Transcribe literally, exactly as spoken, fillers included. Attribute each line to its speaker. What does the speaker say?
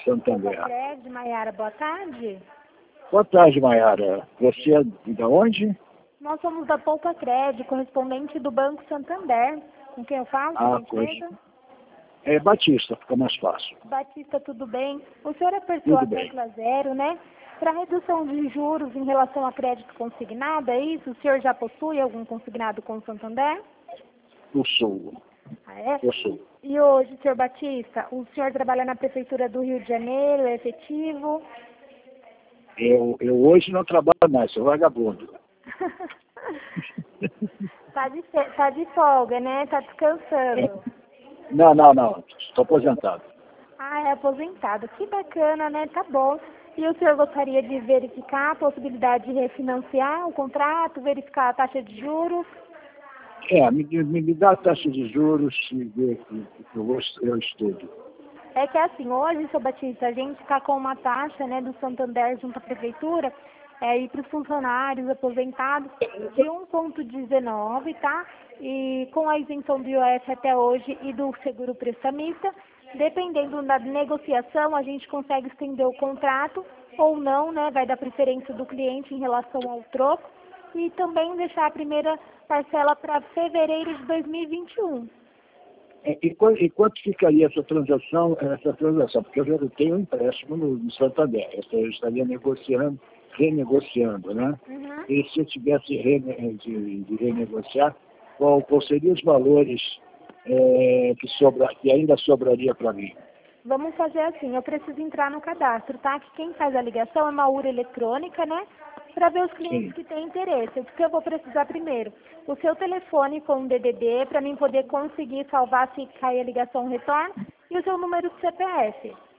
Speaker 1: Santander.
Speaker 2: Cred, Maiara, boa tarde.
Speaker 1: Boa tarde, Maiara. Você é de onde?
Speaker 2: Nós somos da Poupa Cred, correspondente do Banco Santander. Com quem eu falo?
Speaker 1: Ah, pois. É Batista, fica mais fácil.
Speaker 2: Batista, tudo bem? O senhor apertou
Speaker 1: Tudo
Speaker 2: a
Speaker 1: bem.
Speaker 2: tecla zero, né? Para redução de juros em relação a crédito consignado, é isso? O senhor já possui algum consignado com o Santander?
Speaker 1: Eu sou.
Speaker 2: Ah, é?
Speaker 1: Eu sou.
Speaker 2: E hoje, senhor Batista, o senhor trabalha na Prefeitura do Rio de Janeiro, é efetivo?
Speaker 1: Eu, eu hoje não trabalho mais, sou vagabundo.
Speaker 2: Tá de, fe- tá de folga, né? Tá descansando.
Speaker 1: Não, não, não. Estou aposentado.
Speaker 2: Ah, é aposentado. Que bacana, né? Tá bom. E o senhor gostaria de verificar a possibilidade de refinanciar o contrato, verificar a taxa de juros?
Speaker 1: É, me, me, me dá a taxa de juros e vê que, que eu, vou- eu estudo.
Speaker 2: É que assim, hoje, seu Batista, a gente está com uma taxa, né, do Santander junto à Prefeitura, é, e para os funcionários aposentados, de um vírgula dezenove, tá? E com a isenção do I O F até hoje e do seguro prestamista, dependendo da negociação, a gente consegue estender o contrato ou não, né? Vai dar preferência do cliente em relação ao troco e também deixar a primeira parcela para fevereiro de dois mil e vinte e um.
Speaker 1: E, e, quan- e quanto ficaria essa transação, essa transação? Porque eu já tenho um empréstimo no, no Santander. Eu estaria negociando, renegociando, né?
Speaker 2: Uhum.
Speaker 1: E se eu tivesse rene, de, de renegociar, qual, qual seriam os valores é, que, sobra, que ainda sobraria para mim?
Speaker 2: Vamos fazer assim, eu preciso entrar no cadastro, tá? Que quem faz a ligação é uma urna eletrônica, né? Para ver os clientes
Speaker 1: Sim.
Speaker 2: que têm interesse. O que eu vou precisar primeiro? O seu telefone com o D D D, para mim poder conseguir salvar se cair a ligação retorno, e o seu número de C P F.